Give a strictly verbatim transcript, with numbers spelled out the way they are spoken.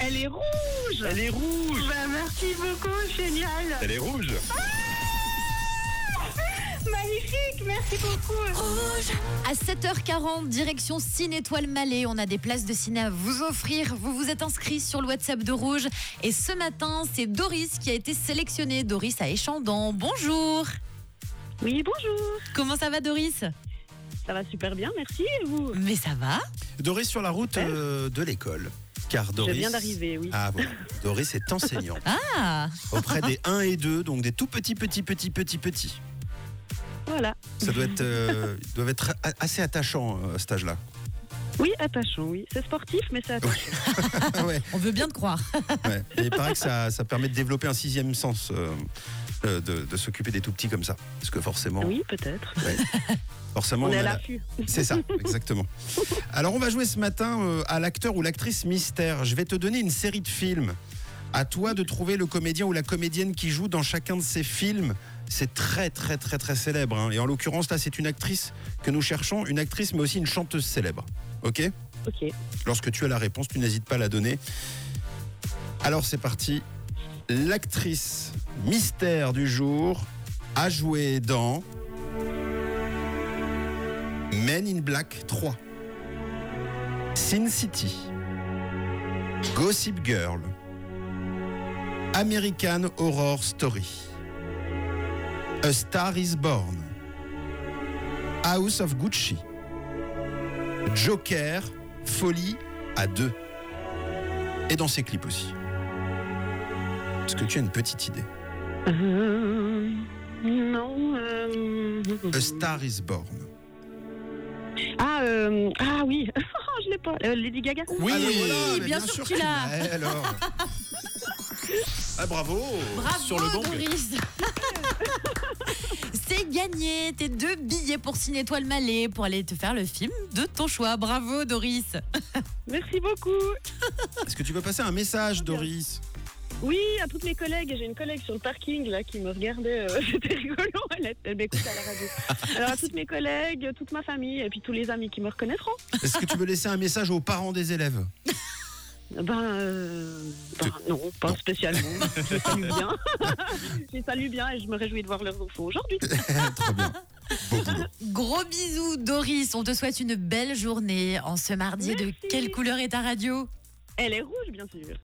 Elle est rouge. Elle est rouge. Bah, merci beaucoup, génial. Elle est rouge. Magnifique, merci beaucoup. À sept heures quarante, direction Cine Étoile Malais. On a des places de ciné à vous offrir. Vous vous êtes inscrits sur le WhatsApp de Rouge. Et ce matin, c'est Doris qui a été sélectionnée. Doris à Échandon. Bonjour. Oui, bonjour. Comment ça va, Doris? Ça va super bien, merci. Et vous? Mais ça va. Doris sur la route euh, de l'école. Car Doris... Je viens d'arriver, oui. Ah voilà. Doris est enseignante. Ah. Auprès des un et deux, donc des tout petits, petits, petits, petits, petits. Voilà. Ça doit être, euh, ils doivent être assez attachants à cet âge-là. Oui, attachant, oui. C'est sportif, mais c'est attachant. Ouais. On veut bien te croire. Ouais. Et il paraît que ça, ça permet de développer un sixième sens, euh, euh, de, de s'occuper des tout petits comme ça. Parce que forcément... Oui, peut-être. Ouais, forcément, On est a à la- l'affût. C'est ça, exactement. Alors, on va jouer ce matin euh, à l'acteur ou l'actrice mystère. Je vais te donner une série de films. À toi de trouver le comédien ou la comédienne qui joue dans chacun de ces films. C'est très, très, très, très célèbre. Hein. Et en l'occurrence, là, c'est une actrice que nous cherchons. Une actrice, mais aussi une chanteuse célèbre. OK ? Ok. Lorsque tu as la réponse, tu n'hésites pas à la donner. Alors, c'est parti. L'actrice mystère du jour a joué dans Men in Black trois, Sin City, Gossip Girl, American Horror Story, A Star is Born, House of Gucci, Joker, Folie à deux. Et dans ses clips aussi. Est-ce que tu as une petite idée? Euh, non. Euh... A Star is Born. Ah, euh... ah oui. Je l'ai pas. Euh, Lady Gaga. Oui, Ah, mais voilà, oui, mais bien sûr que tu qu'il l'as. l'a, alors. Ah, bravo. Bravo, Sur le gong. Doris. C'est gagné. Tes deux billets pour Cine Étoile Malais pour aller te faire le film de ton choix. Bravo, Doris. Merci beaucoup. Est-ce que tu peux passer un message, Doris? Oui, à toutes mes collègues. J'ai une collègue sur le parking là qui me regardait. Euh, C'était rigolo. Elle, elle m'écoute à la radio. Alors à toutes mes collègues, toute ma famille et puis tous les amis qui me reconnaîtront. Est-ce que tu veux laisser un message aux parents des élèves? Ben, euh, ben non, pas Non. spécialement. Je les salue bien. Je les salue bien et je me réjouis de voir leurs enfants aujourd'hui. Très bien. Beau boulot. Gros bisous, Doris. On te souhaite une belle journée en ce mardi. De Merci. quelle couleur est ta radio? Elle est rouge, bien sûr.